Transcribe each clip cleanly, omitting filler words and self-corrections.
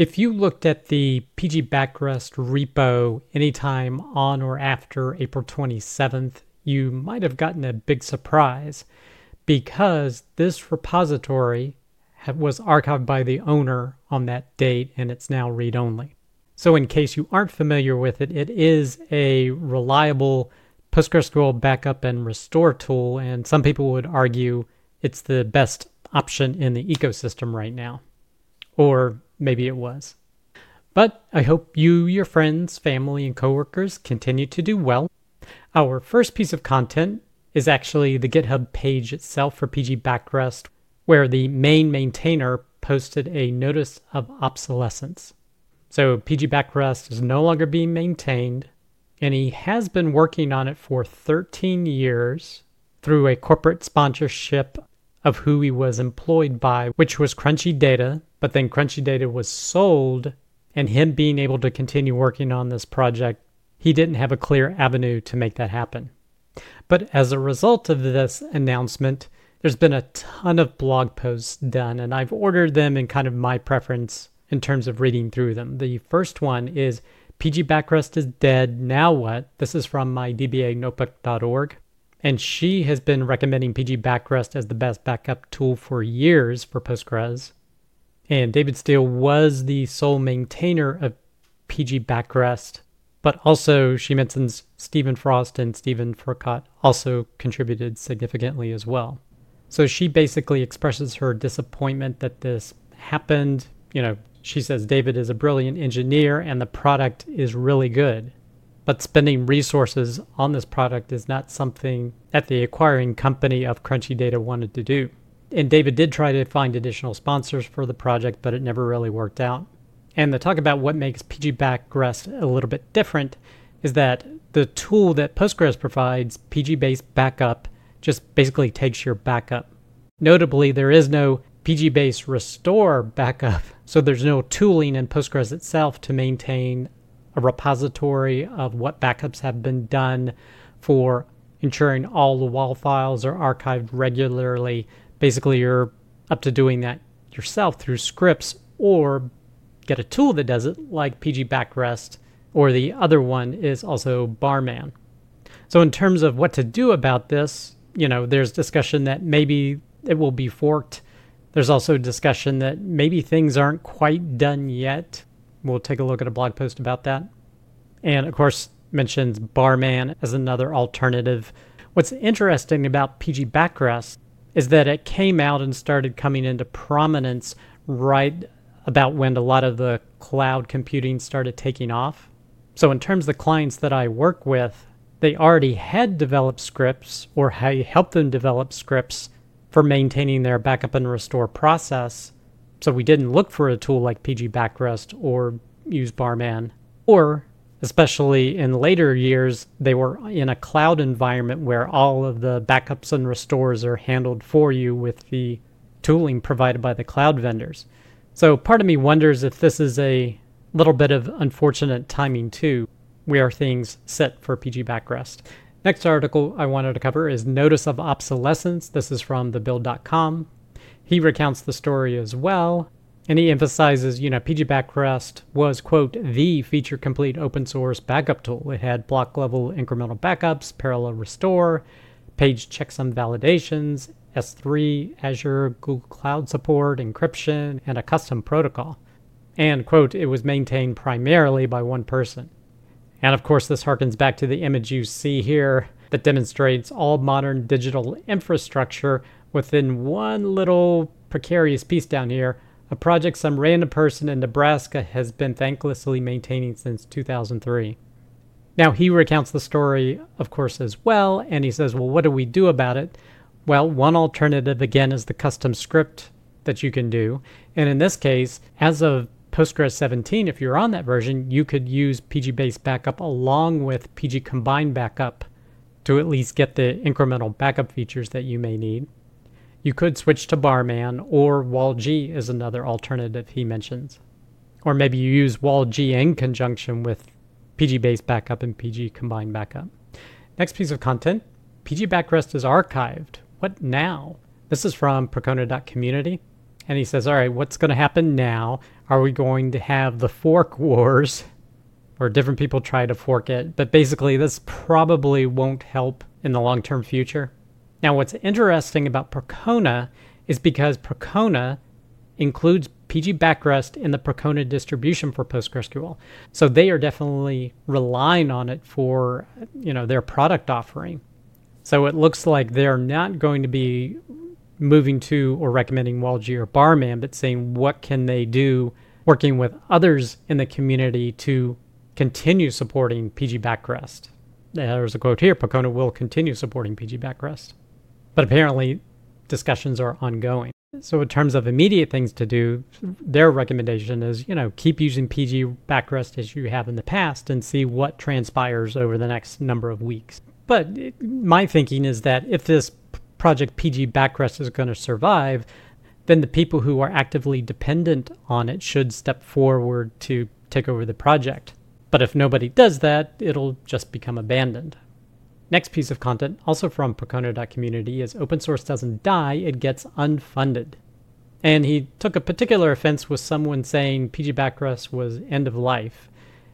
If you looked at the PG Backrest repo anytime on or after April 27th, you might have gotten a big surprise because this repository was archived by the owner on that date and it's now read-only. So in case you aren't familiar with it, it is a reliable PostgreSQL backup and restore tool, and some people would argue it's the best option in the ecosystem right now. Or maybe it was. But I hope you, your friends, family, and coworkers continue to do well. Our first piece of content is actually the GitHub page itself for PG Backrest, where the main maintainer posted a notice of obsolescence. So PG Backrest is no longer being maintained, and he has been working on it for 13 years through a corporate sponsorship of who he was employed by, which was Crunchy Data, but then Crunchy Data was sold, and him being able to continue working on this project, he didn't have a clear avenue to make that happen. But as a result of this announcement, there's been a ton of blog posts done, and I've ordered them in kind of my preference in terms of reading through them. The first one is PG Backrest is dead, now what? This is from mydbanotebook.org. And she has been recommending PG Backrest as the best backup tool for years for Postgres. And David Steele was the sole maintainer of PG Backrest, but also she mentions Stephen Frost and Stephen Furcott also contributed significantly as well. So she basically expresses her disappointment that this happened. She says David is a brilliant engineer and the product is really good. But spending resources on this product is not something that the acquiring company of Crunchy Data wanted to do. And David did try to find additional sponsors for the project, but it never really worked out. And the talk about what makes PG Backrest a little bit different is that the tool that Postgres provides, PG-based backup, just basically takes your backup. Notably, there is no PG-based restore backup, so there's no tooling in Postgres itself to maintain a repository of what backups have been done for ensuring all the WAL files are archived regularly. Basically, you're up to doing that yourself through scripts or get a tool that does it like PG Backrest, or the other one is also Barman. So in terms of what to do about this, there's discussion that maybe it will be forked. There's also discussion that maybe things aren't quite done yet. We'll take a look at a blog post about that. And of course, mentions Barman as another alternative. What's interesting about PG Backrest is that it came out and started coming into prominence right about when a lot of the cloud computing started taking off. So in terms of the clients that I work with, they already had developed scripts, or I helped them develop scripts for maintaining their backup and restore process. So we didn't look for a tool like PG Backrest or use Barman. Or, especially in later years, they were in a cloud environment where all of the backups and restores are handled for you with the tooling provided by the cloud vendors. So part of me wonders if this is a little bit of unfortunate timing too, where things set for PG Backrest. Next article I wanted to cover is Notice of Obsolescence. This is from thebuild.com. He recounts the story as well, and he emphasizes, PG Backrest was, quote, the feature-complete open-source backup tool. It had block-level incremental backups, parallel restore, page checksum validations, S3, Azure, Google Cloud support, encryption, and a custom protocol. And, quote, it was maintained primarily by one person. And of course, this harkens back to the image you see here that demonstrates all modern digital infrastructure within one little precarious piece down here, a project some random person in Nebraska has been thanklessly maintaining since 2003. Now, he recounts the story, of course, as well, and he says, well, what do we do about it? Well, one alternative, again, is the custom script that you can do. And in this case, as of Postgres 17, if you're on that version, you could use PG-based backup along with PG combined backup to at least get the incremental backup features that you may need. You could switch to Barman, or WAL-G is another alternative he mentions. Or maybe you use WAL-G in conjunction with PG-based backup and PG combined backup. Next piece of content, PG Backrest is archived. What now? This is from Percona.community. And he says, all right, what's going to happen now? Are we going to have the fork wars, or different people try to fork it? But basically, this probably won't help in the long-term future. Now, what's interesting about Percona is because Percona includes PG Backrest in the Percona distribution for PostgreSQL. So they are definitely relying on it for, their product offering. So it looks like they're not going to be moving to or recommending WAL-G or Barman, but saying what can they do working with others in the community to continue supporting PG Backrest. There's a quote here, Percona will continue supporting PG Backrest. But apparently discussions are ongoing. So in terms of immediate things to do, their recommendation is, keep using PG Backrest as you have in the past and see what transpires over the next number of weeks. But my thinking is that if this project PG Backrest is going to survive, then the people who are actively dependent on it should step forward to take over the project. But if nobody does that, it'll just become abandoned. Next piece of content, also from Percona.community, is open source doesn't die, it gets unfunded. And he took a particular offense with someone saying PG Backrest was end of life.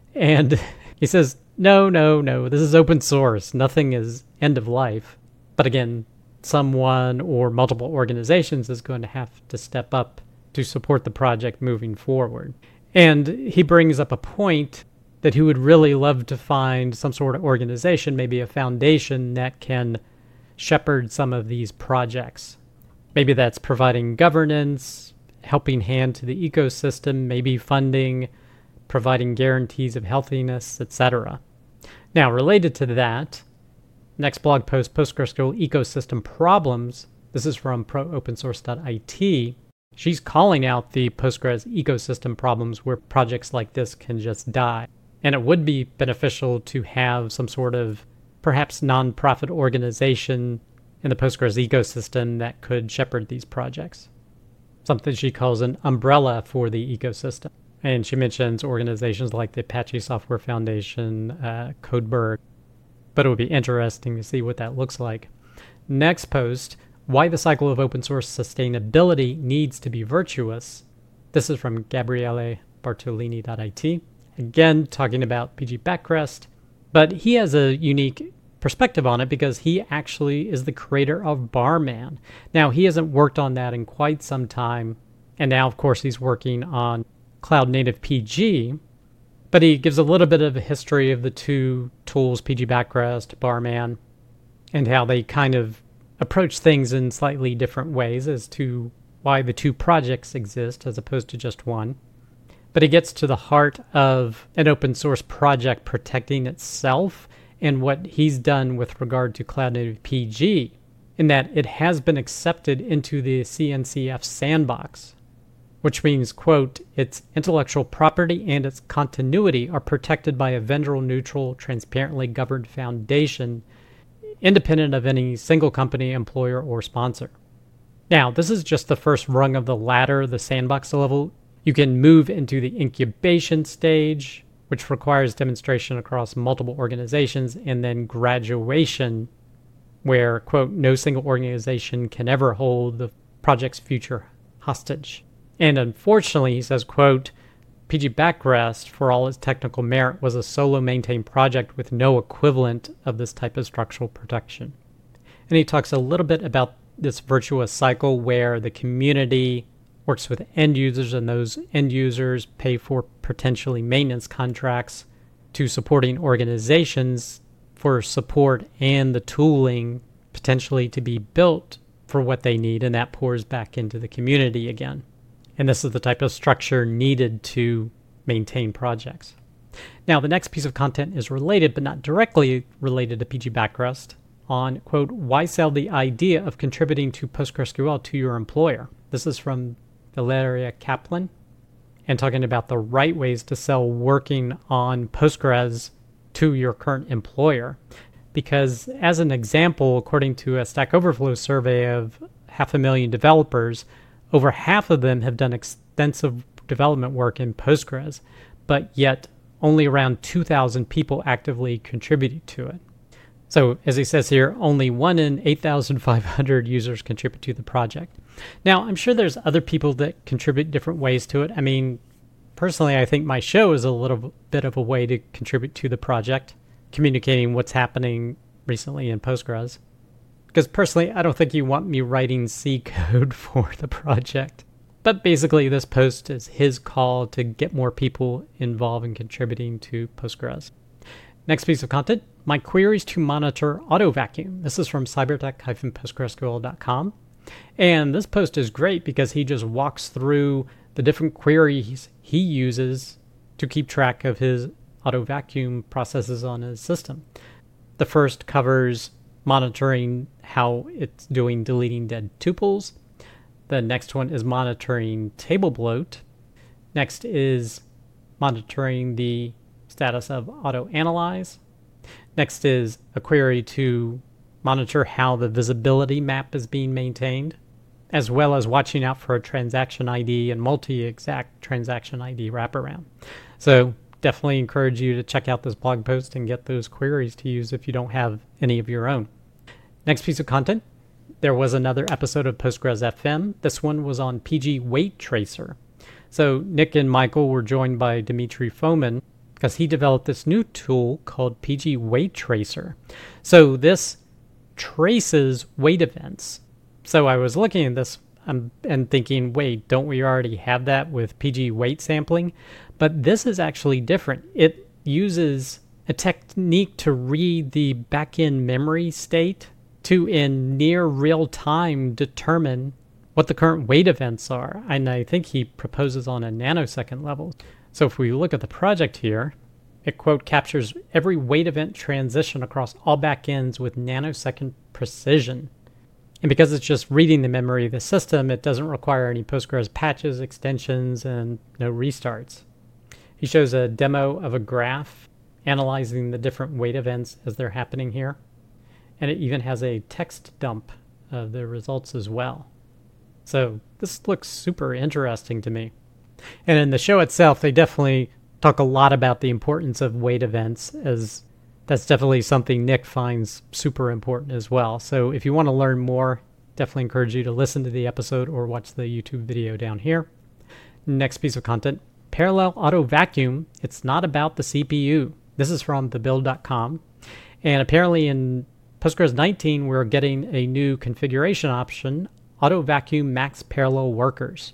And he says, no, this is open source. Nothing is end of life. But again, someone or multiple organizations is going to have to step up to support the project moving forward. And he brings up a point that he would really love to find some sort of organization, maybe a foundation that can shepherd some of these projects. Maybe that's providing governance, helping hand to the ecosystem, maybe funding, providing guarantees of healthiness, etc. Now, related to that, next blog post, PostgreSQL ecosystem problems. This is from proopensource.it. She's calling out the Postgres ecosystem problems where projects like this can just die. And it would be beneficial to have some sort of perhaps nonprofit organization in the Postgres ecosystem that could shepherd these projects. Something she calls an umbrella for the ecosystem. And she mentions organizations like the Apache Software Foundation, Codeberg. But it would be interesting to see what that looks like. Next post, why the cycle of open source sustainability needs to be virtuous. This is from Gabriele Bartolini.it. Again, talking about PG Backrest, but he has a unique perspective on it because he actually is the creator of Barman. Now, he hasn't worked on that in quite some time, and now, of course, he's working on Cloud Native PG, but he gives a little bit of a history of the two tools, PG Backrest, Barman, and how they kind of approach things in slightly different ways as to why the two projects exist as opposed to just one. But it gets to the heart of an open source project protecting itself and what he's done with regard to Cloud Native PG, in that it has been accepted into the CNCF sandbox, which means, quote, its intellectual property and its continuity are protected by a vendor-neutral, transparently governed foundation, independent of any single company, employer, or sponsor. Now, this is just the first rung of the ladder, the sandbox level. You can move into the incubation stage, which requires demonstration across multiple organizations, and then graduation, where, quote, no single organization can ever hold the project's future hostage. And unfortunately, he says, quote, PG Backrest, for all its technical merit, was a solo maintained project with no equivalent of this type of structural protection. And he talks a little bit about this virtuous cycle where the community works with end users, and those end users pay for potentially maintenance contracts to supporting organizations for support and the tooling potentially to be built for what they need, and that pours back into the community again. And this is the type of structure needed to maintain projects. Now, the next piece of content is related, but not directly related to PG Backrest, on, quote, why sell the idea of contributing to PostgreSQL to your employer? This is from Valeria Kaplan, and talking about the right ways to sell working on Postgres to your current employer. Because as an example, according to a Stack Overflow survey of 500,000 developers, over half of them have done extensive development work in Postgres, but yet only around 2,000 people actively contributed to it. So, as he says here, only 1 in 8,500 users contribute to the project. Now, I'm sure there's other people that contribute different ways to it. I mean, Personally, I think my show is a little bit of a way to contribute to the project, communicating what's happening recently in Postgres. Because personally, I don't think you want me writing C code for the project. But basically, this post is his call to get more people involved in contributing to Postgres. Next piece of content, my queries to monitor auto vacuum. This is from cybertech-postgresql.com. And this post is great because he just walks through the different queries he uses to keep track of his auto vacuum processes on his system. The first covers monitoring how it's doing deleting dead tuples. The next one is monitoring table bloat. Next is monitoring the status of auto analyze. Next is a query to monitor how the visibility map is being maintained, as well as watching out for a transaction ID and multi-exact transaction ID wraparound. So definitely encourage you to check out this blog post and get those queries to use if you don't have any of your own. Next piece of content, there was another episode of Postgres FM. This one was on PG Weight Tracer. So Nick and Michael were joined by Dimitri Fomin because he developed this new tool called PG Weight Tracer. So this traces weight events. So I was looking at this and thinking, wait, don't we already have that with PG weight sampling? But this is actually different. It uses a technique to read the backend memory state to, in near real time, determine what the current weight events are. And I think he proposes on a nanosecond level. So if we look at the project here, it, quote, captures every weight event transition across all backends with nanosecond precision. And because it's just reading the memory of the system, it doesn't require any Postgres patches, extensions, and no restarts. He shows a demo of a graph analyzing the different weight events as they're happening here. And it even has a text dump of the results as well. So this looks super interesting to me. And in the show itself, they definitely talk a lot about the importance of weight events, as that's definitely something Nick finds super important as well. So if you want to learn more, definitely encourage you to listen to the episode or watch the YouTube video down here. Next piece of content, parallel auto vacuum. It's not about the CPU. This is from thebuild.com. And apparently in Postgres 19, we're getting a new configuration option, auto vacuum max parallel workers.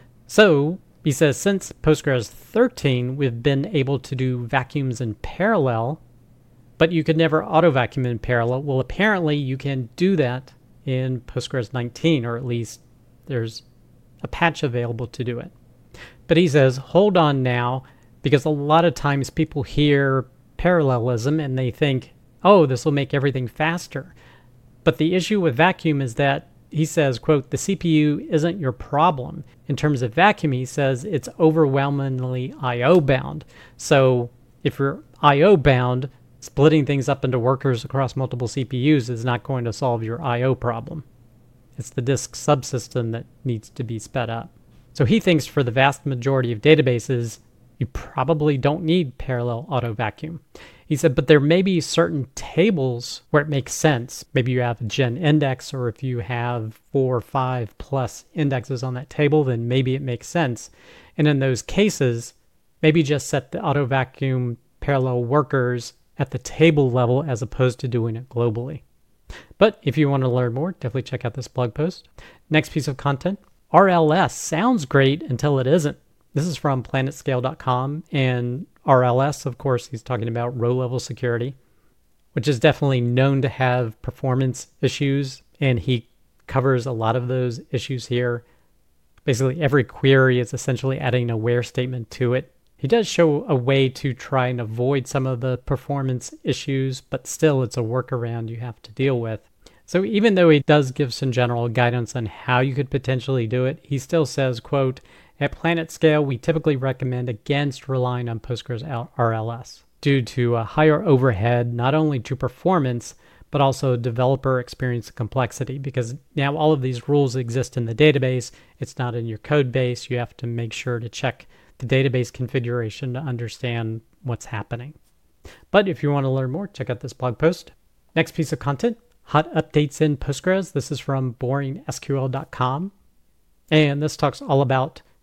So he says since Postgres 13, we've been able to do vacuums in parallel, but you could never auto vacuum in parallel. Well, apparently you can do that in Postgres 19, or at least there's a patch available to do it. But he says, hold on now, because a lot of times people hear parallelism and they think, oh, this will make everything faster. But the issue with vacuum is that he says, quote, the CPU isn't your problem. In terms of vacuum, he says it's overwhelmingly I/O bound. So if you're I/O bound, splitting things up into workers across multiple CPUs is not going to solve your I/O problem. It's the disk subsystem that needs to be sped up. So he thinks for the vast majority of databases, you probably don't need parallel auto vacuum. He said, but there may be certain tables where it makes sense. Maybe you have a gen index, or if you have 4 or 5 plus indexes on that table, then maybe it makes sense. And in those cases, maybe just set the auto vacuum parallel workers at the table level as opposed to doing it globally. But if you want to learn more, definitely check out this blog post. Next piece of content, RLS sounds great until it isn't. This is from planetscale.com, and RLS, of course, he's talking about row-level security, which is definitely known to have performance issues, and he covers a lot of those issues here. Basically, every query is essentially adding a where statement to it. He does show a way to try and avoid some of the performance issues, but still it's a workaround you have to deal with. So even though he does give some general guidance on how you could potentially do it, he still says, quote, at PlanetScale, we typically recommend against relying on Postgres RLS due to a higher overhead, not only to performance, but also developer experience and complexity, because now all of these rules exist in the database. It's not in your code base. You have to make sure to check the database configuration to understand what's happening. But if you want to learn more, check out this blog post. Next piece of content, hot updates in Postgres. This is from boringsql.com. And this talks all about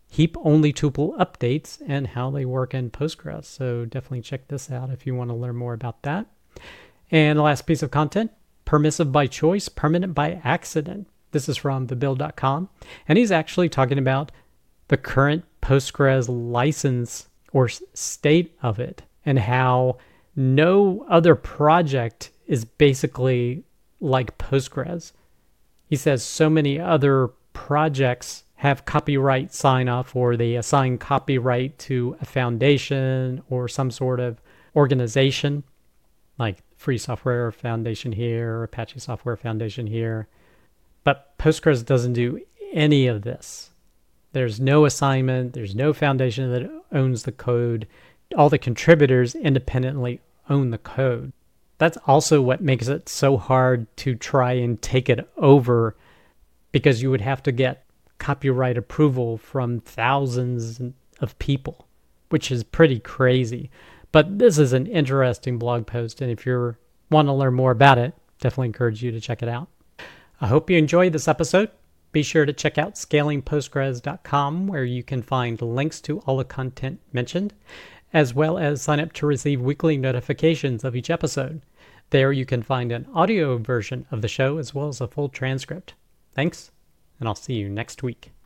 heap-only tuple updates and how they work in Postgres. So definitely check this out if you want to learn more about that. And the last piece of content, permissive by choice, permanent by accident. This is from thebuild.com. And he's actually talking about the current Postgres license or state of it and how no other project is basically like Postgres. He says so many other projects have copyright sign off, or they assign copyright to a foundation or some sort of organization, like Free Software Foundation here, Apache Software Foundation here. But Postgres doesn't do any of this. There's no assignment, there's no foundation that owns the code. All the contributors independently own the code. That's also what makes it so hard to try and take it over, because you would have to get copyright approval from thousands of people, which is pretty crazy. But this is an interesting blog post, and if you want to learn more about it, definitely encourage you to check it out. I hope you enjoyed this episode. Be sure to check out scalingpostgres.com, where you can find links to all the content mentioned, as well as sign up to receive weekly notifications of each episode. There you can find an audio version of the show as well as a full transcript. Thanks, and I'll see you next week.